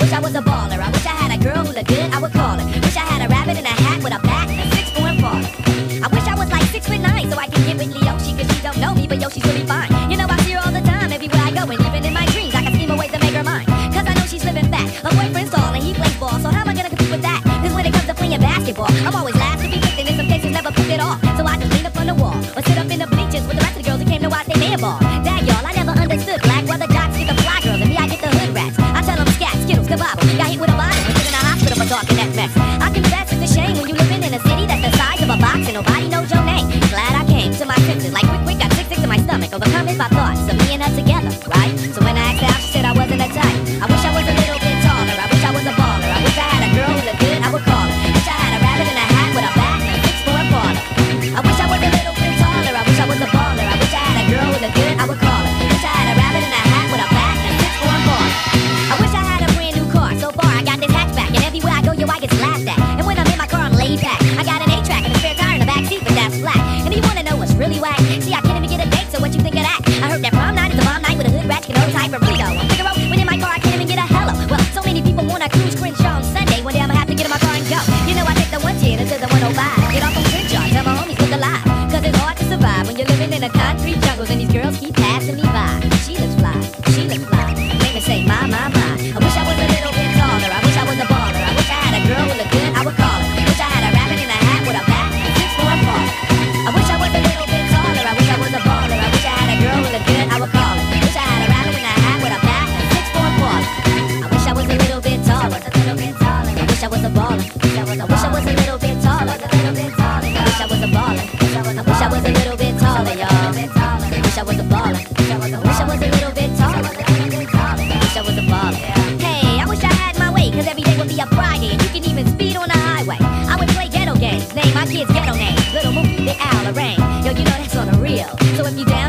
wish I was a baller. I wish I had a girl who looked good, I would call her. Wish I had a rabbit in a hat with a bat and a 6'4" baller. I wish I was like 6'9" so I can get with Leoshi, cause she don't know me, but yo, she's really fine. You know I see her all the time, everywhere I go, and even in my dreams I can scheme a way to make her mine. Cause I know she's living fat, her boyfriend's tall and he plays ball, so how am I gonna compete with that? Cause when it comes to playing basketball, I'm always last to be picked, and in some cases never picked at all. So I just lean up on the wall, or sit up in the bleachers with the rest of the girls who came to watch they man ball. Dad, y'all, I never understood black, why the jocks get the fly girls, and me I get the hood rats. I tell them scat, skittles, kabobble, got hit with a bottle, and sit in the hospital for talking that mess. I confess it's a shame when you living in a city that's the size of a box and nobody knows your name. Glad I came to my senses, like quick, got sick in my stomach, overcome by thoughts of me and her together, right? So when I asked her out, she said I wasn't a type. I wish I was a little bit taller, I wish I was a baller. I wish I had a girl who looked good, I would call her. Wish I had a rabbit in a hat with a bat and a 6'4" baller. I wish I was a little bit taller, I wish I was a baller. I wish I had a girl who looked good, I would call her. Wish I had a rabbit in a hat with a bat and a 6'4" baller. I wish I had a brand new car, so far I got this hatchback, and everywhere I go, yo, I get laughed at. And when I'm in my car, I'm laid back. I got an 8-track and a spare tire in the back seat, but that's flat. And if you wanna know what's really whack, see, I can't even get a date, so what you think of that? I heard that prom night is a bomb night with a hood rat, you know, type of burrito. I'm Figaro, when in my car, I can't even get a hello. Well, so many people wanna cruise Crenshaw on Sunday. One day I'ma have to get in my car and go. You know, I take the 110 until the 105. Get off on Crenshaw, tell my homies look alive. Cause it's hard to survive when you're living in a concrete jungle and these girls keep passing me by. She looks fly, she looks fly. Make me say, my. I wish I was a little bit taller, I wish I was a baller. I wish I had a girl who looked good, I would call her. Wish I had a rabbit in a hat with a bat and a 6'4" baller. I wish I was a little bit taller, I wish I was a baller. I wish I had a girl who looked good, I would call her. Wish I had a rabbit in a hat with a bat and a 6'4" baller. I wish I was a little bit taller, I wish I was a baller. I wish I was a little bit taller, I wish I was a baller. I wish I was a little bit taller, y'all. I wish I was a baller. I wish I was a little bit taller, I wish I was a baller. Hey, I wish I had my way, cause every day would be a Friday, and you can even speed on the highway. I would play ghetto games, name my kids ghetto names. Little Mookie, Big Al, or Rain. Yo, you know that's on the real. So if you down